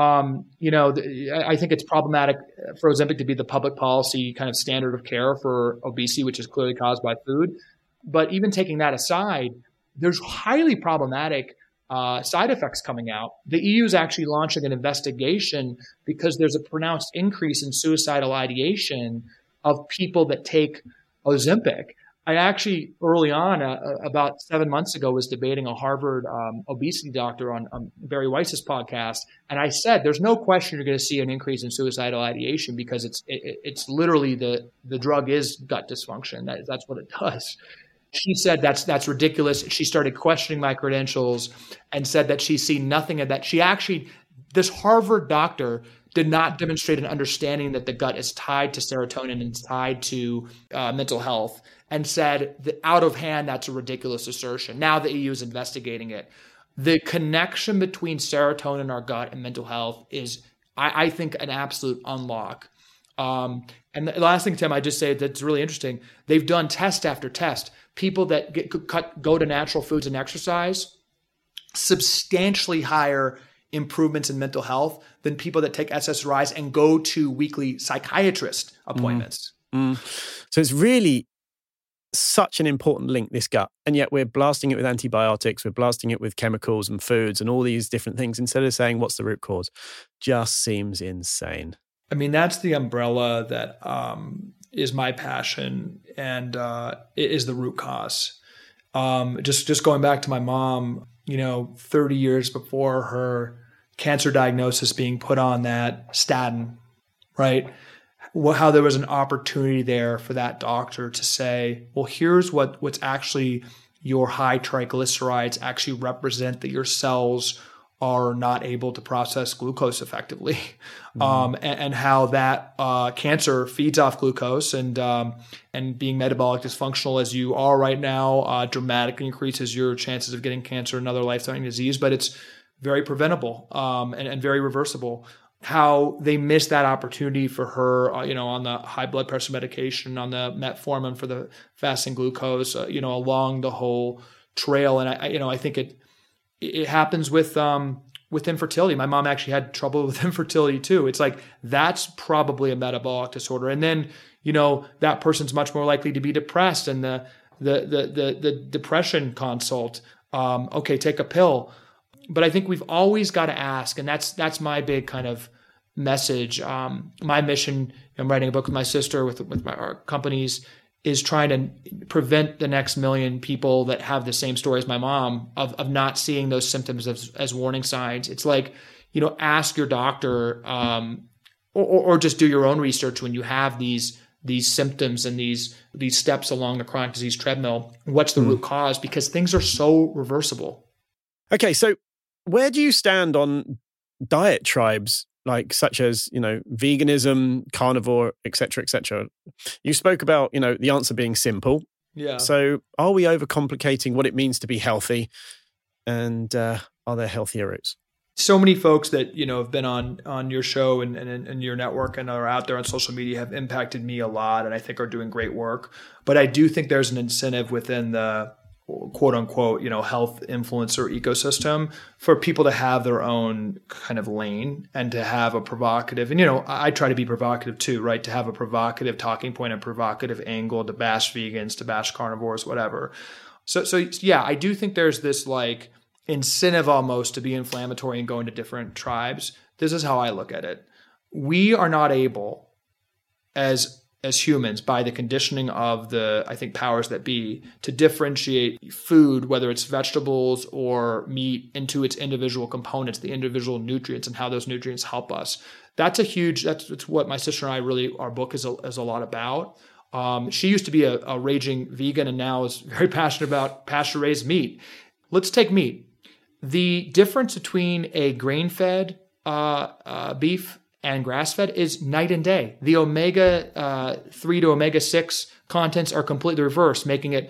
I think it's problematic for Ozempic to be the public policy kind of standard of care for obesity, which is clearly caused by food. But even taking that aside, there's highly problematic side effects coming out. The EU is actually launching an investigation because there's a pronounced increase in suicidal ideation of people that take Ozempic. I actually, early on, about 7 months ago, was debating a Harvard obesity doctor on Barry Weiss's podcast. And I said, there's no question you're going to see an increase in suicidal ideation because it's literally the drug is gut dysfunction. That's what it does. She said that's ridiculous. She started questioning my credentials and said that she's seen nothing of that. This Harvard doctor did not demonstrate an understanding that the gut is tied to serotonin and tied to mental health, and said that out of hand, that's a ridiculous assertion. Now the EU is investigating it. The connection between serotonin in our gut and mental health is, I think, an absolute unlock. And the last thing, Tim, I just say that's really interesting. They've done test after test. People that go to natural foods and exercise, substantially higher improvements in mental health than people that take SSRIs and go to weekly psychiatrist appointments. So it's really such an important link, this gut. And yet we're blasting it with antibiotics, we're blasting it with chemicals and foods and all these different things instead of saying, what's the root cause? Just seems insane. That's the umbrella that is my passion, and it is the root cause. Just going back to my mom, 30 years before her cancer diagnosis, being put on that statin, right? How there was an opportunity there for that doctor to say, well, here's what's actually your high triglycerides actually represent, that your cells are not able to process glucose effectively, and how that cancer feeds off glucose, and being metabolic dysfunctional as you are right now dramatically increases your chances of getting cancer, another life-threatening disease, but it's very preventable and very reversible. How they missed that opportunity for her, on the high blood pressure medication, on the metformin for the fasting glucose, along the whole trail. And I think it happens with infertility. My mom actually had trouble with infertility too. It's like, that's probably a metabolic disorder. And then, that person's much more likely to be depressed, and the depression consult, okay, take a pill. But I think we've always got to ask, and that's my big kind of message. My mission, I'm writing a book with my sister, with our companies, is trying to prevent the next million people that have the same story as my mom of not seeing those symptoms as warning signs. It's like, ask your doctor, or just do your own research when you have these symptoms and these steps along the chronic disease treadmill. What's the root cause? Because things are so reversible. Okay, so where do you stand on diet tribes, like such as, veganism, carnivore, et cetera, et cetera? You spoke about, the answer being simple. Yeah. So are we overcomplicating what it means to be healthy? And are there healthier routes? So many folks that, have been on your show and your network and are out there on social media have impacted me a lot, and I think are doing great work. But I do think there's an incentive within the quote unquote, health influencer ecosystem for people to have their own kind of lane and to have a provocative, and, I try to be provocative too, right? To have a provocative talking point, a provocative angle to bash vegans, to bash carnivores, whatever. So yeah, I do think there's this like incentive almost to be inflammatory and go into different tribes. This is how I look at it. We are not able as humans, by the conditioning of the, I think, powers that be, to differentiate food, whether it's vegetables or meat, into its individual components, the individual nutrients, and how those nutrients help us. That's what my sister and I really, our book is a lot about. She used to be a raging vegan and now is very passionate about pasture-raised meat. Let's take meat. The difference between a grain-fed beef and grass-fed is night and day. The omega-3 to omega-6 contents are completely reversed, making it,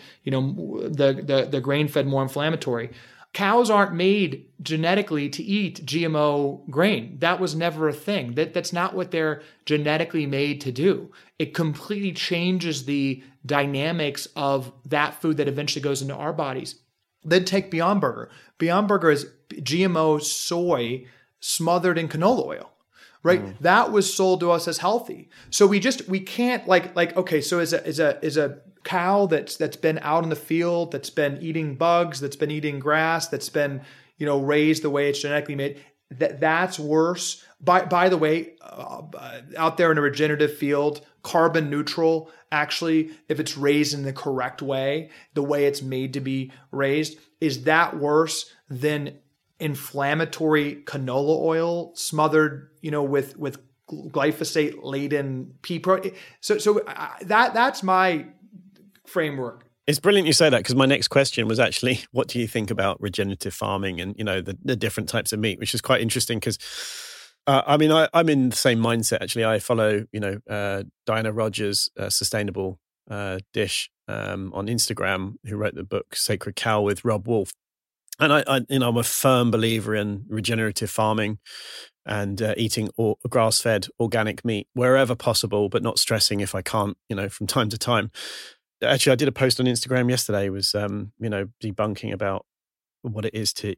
the grain-fed more inflammatory. Cows aren't made genetically to eat GMO grain. That was never a thing. That's not what they're genetically made to do. It completely changes the dynamics of that food that eventually goes into our bodies. Then take Beyond Burger. Beyond Burger is GMO soy smothered in canola oil. Right, that was sold to us as healthy. So we can't like okay. So is a cow that's been out in the field, that's been eating bugs, that's been eating grass, that's been raised the way it's genetically made. That's worse. By the way, out there in a regenerative field, carbon neutral. Actually, if it's raised in the correct way, the way it's made to be raised, is that worse than inflammatory canola oil smothered, with glyphosate laden pea protein? So that's my framework. It's brilliant you say that, because my next question was actually, what do you think about regenerative farming and, the different types of meat, which is quite interesting because, I'm in the same mindset, actually. I follow, Diana Rogers, Sustainable Dish on Instagram, who wrote the book Sacred Cow with Rob Wolf. And I'm a firm believer in regenerative farming and eating grass-fed organic meat wherever possible, but not stressing if I can't, from time to time. Actually, I did a post on Instagram yesterday, was, debunking about what it is to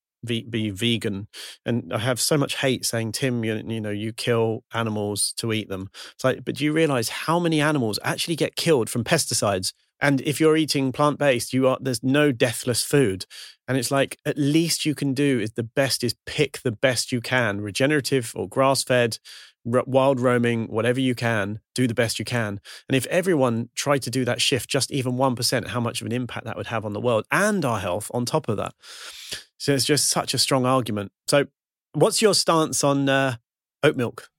be vegan. And I have so much hate saying, Tim, you kill animals to eat them. It's like, but do you realize how many animals actually get killed from pesticides? And if you're eating plant-based, there's no deathless food. And it's like, at least you can do is pick the best you can, regenerative or grass-fed, wild roaming, whatever you can, do the best you can. And if everyone tried to do that shift, just even 1%, how much of an impact that would have on the world and our health on top of that. So it's just such a strong argument. So what's your stance on oat milk?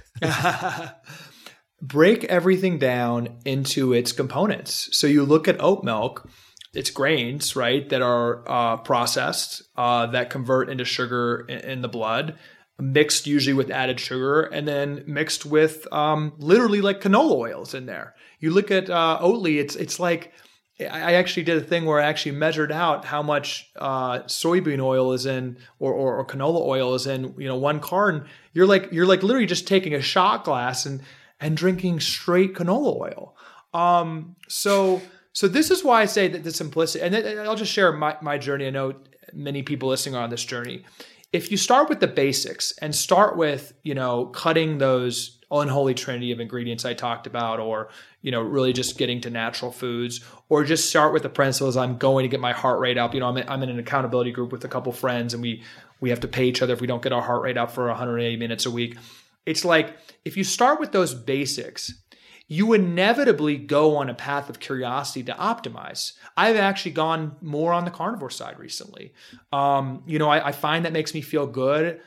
Break everything down into its components. So you look at oat milk, it's grains, right, that are processed, that convert into sugar in the blood, mixed usually with added sugar, and then mixed with literally like canola oils in there. You look at Oatly, it's like, I actually did a thing where I actually measured out how much soybean oil is in, or canola oil is in, one carton. You're like literally just taking a shot glass and drinking straight canola oil. So this is why I say that the simplicity, and I'll just share my journey. I know many people listening are on this journey. if you start with the basics and start with, cutting those unholy trinity of ingredients I talked about, or, really just getting to natural foods, or just start with the principles, I'm going to get my heart rate up. I'm in an accountability group with a couple friends, and we have to pay each other if we don't get our heart rate up for 180 minutes a week. It's like, if you start with those basics, you inevitably go on a path of curiosity to optimize. I've actually gone more on the carnivore side recently. I find that makes me feel good.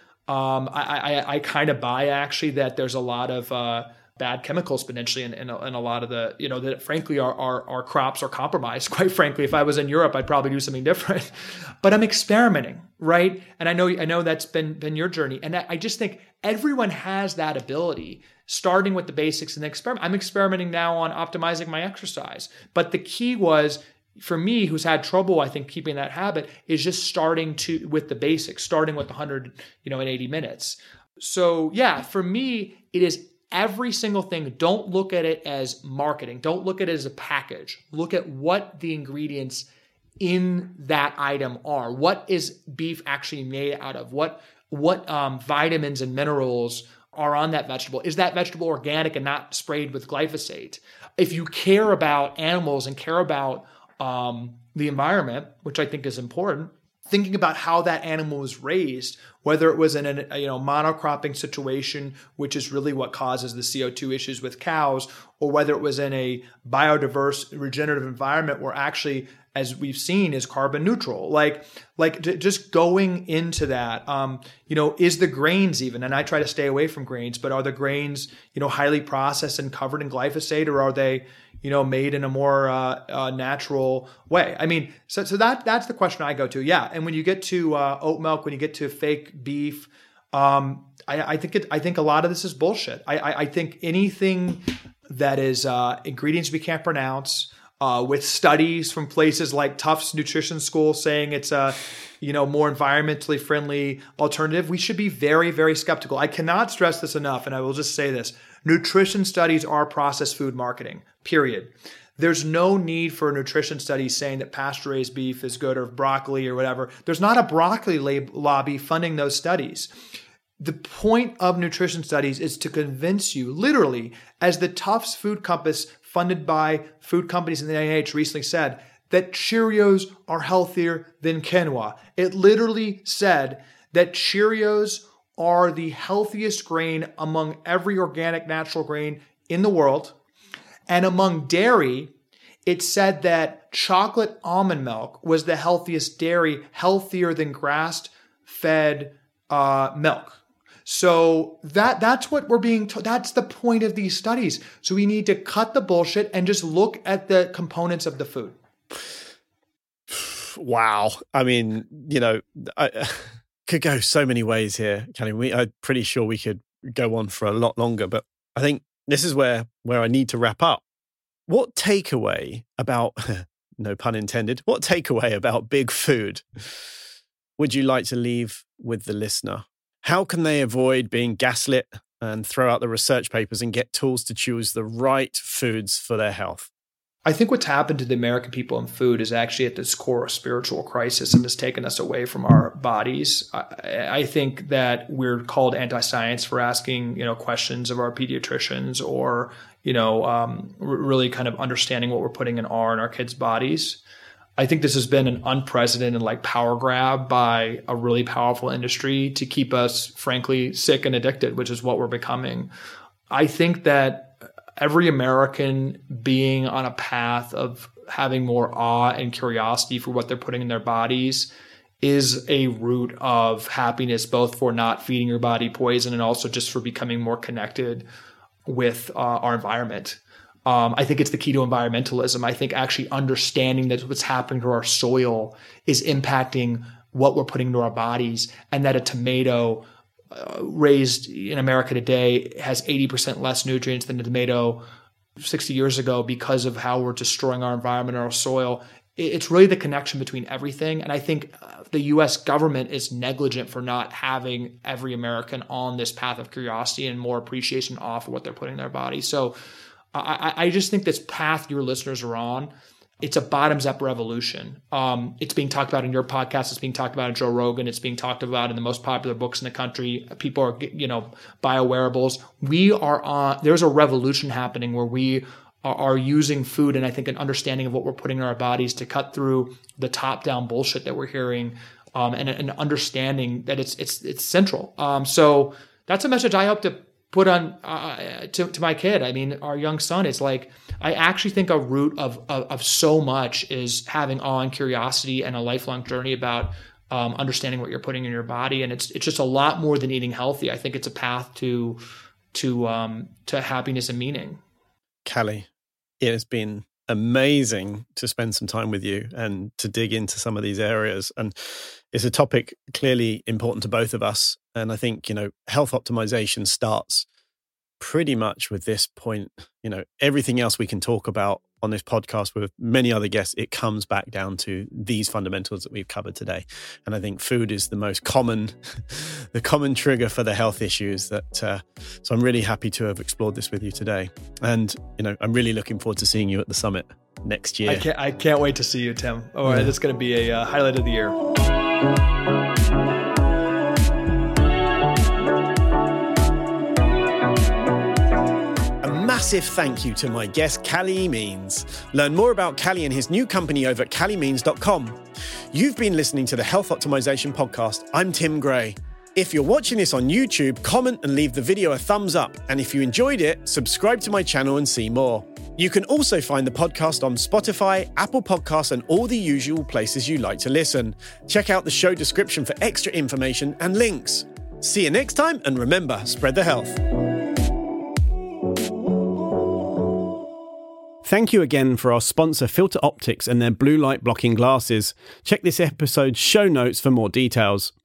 I kind of buy actually that there's a lot of bad chemicals potentially in a lot of the, that frankly our crops are compromised. Quite frankly, if I was in Europe, I'd probably do something different. But I'm experimenting, right? And I know that's been your journey. And I just think everyone has that ability, starting with the basics and experiment. I'm experimenting now on optimizing my exercise. But the key was, for me, who's had trouble, I think, keeping that habit, is just starting with the basics, starting with 180 minutes. So yeah, for me, it is every single thing. Don't look at it as marketing. Don't look at it as a package. Look at what the ingredients in that item are. What is beef actually made out of? What vitamins and minerals are on that vegetable? Is that vegetable organic and not sprayed with glyphosate? If you care about animals and care about the environment, which I think is important, thinking about how that animal was raised, whether it was in a monocropping situation, which is really what causes the CO2 issues with cows, or whether it was in a biodiverse regenerative environment where actually, as we've seen, is carbon neutral. Like just going into that, is the grains even, and I try to stay away from grains, but are the grains, highly processed and covered in glyphosate, or are they, made in a more natural way? I mean, so that's the question I go to. Yeah. And when you get to oat milk, when you get to fake beef, I think a lot of this is bullshit. I think anything that is ingredients we can't pronounce, with studies from places like Tufts Nutrition School saying it's a, more environmentally friendly alternative, we should be very, very skeptical. I cannot stress this enough, and I will just say this. Nutrition studies are processed food marketing, period. There's no need for a nutrition study saying that pasture-raised beef is good, or broccoli or whatever. There's not a broccoli lobby funding those studies. The point of nutrition studies is to convince you, literally, as the Tufts Food Compass, funded by food companies in the NIH, recently said, that Cheerios are healthier than quinoa. It literally said that Cheerios are the healthiest grain among every organic natural grain in the world. And among dairy, it said that chocolate almond milk was the healthiest dairy, healthier than grass-fed milk. So that's what we're being told. That's the point of these studies. So we need to cut the bullshit and just look at the components of the food. Wow. I mean, I could go so many ways here, Kelly. I'm pretty sure we could go on for a lot longer, but I think this is where I need to wrap up. What takeaway about, no pun intended, what takeaway about big food would you like to leave with the listener? How can they avoid being gaslit and throw out the research papers and get tools to choose the right foods for their health? I think what's happened to the American people in food is actually at this core a spiritual crisis and has taken us away from our bodies. I think that we're called anti-science for asking, questions of our pediatricians, or, really kind of understanding what we're putting in our kids' bodies. I think this has been an unprecedented power grab by a really powerful industry to keep us, frankly, sick and addicted, which is what we're becoming. I think that every American being on a path of having more awe and curiosity for what they're putting in their bodies is a root of happiness, both for not feeding your body poison and also just for becoming more connected with our environment. I think it's the key to environmentalism. I think actually understanding that what's happening to our soil is impacting what we're putting into our bodies, and that a tomato raised in America today has 80% less nutrients than a tomato 60 years ago because of how we're destroying our environment and our soil. It's really the connection between everything. And I think the U.S. government is negligent for not having every American on this path of curiosity and more appreciation off of what they're putting in their body. So I just think this path your listeners are on, it's a bottoms-up revolution. It's being talked about in your podcast. It's being talked about in Joe Rogan. It's being talked about in the most popular books in the country. People are, biowearables. There's a revolution happening where we are using food and I think an understanding of what we're putting in our bodies to cut through the top-down bullshit that we're hearing, and an understanding that it's central. So that's a message I hope to put on to my kid. I mean, our young son is like, I actually think a root of so much is having awe and curiosity and a lifelong journey about understanding what you're putting in your body. And it's just a lot more than eating healthy. I think it's a path to happiness and meaning. Callie, it has been amazing to spend some time with you and to dig into some of these areas. And it's a topic clearly important to both of us. And I think, health optimization starts pretty much with this point. Everything else we can talk about on this podcast with many other guests, it comes back down to these fundamentals that we've covered today. And I think food is the most common, the common trigger for the health issues that, so I'm really happy to have explored this with you today. And, I'm really looking forward to seeing you at the summit next year. I can't wait to see you, Tim. All right, that's going to be a highlight of the year. Massive thank you to my guest, Callie Means. Learn more about Callie and his new company over at calliemeans.com. You've been listening to the Health Optimization Podcast. I'm Tim Gray. If you're watching this on YouTube, comment and leave the video a thumbs up. And if you enjoyed it, subscribe to my channel and see more. You can also find the podcast on Spotify, Apple Podcasts, and all the usual places you like to listen. Check out the show description for extra information and links. See you next time, and remember, spread the health. Thank you again for our sponsor, Filter Optics, and their blue light blocking glasses. Check this episode's show notes for more details.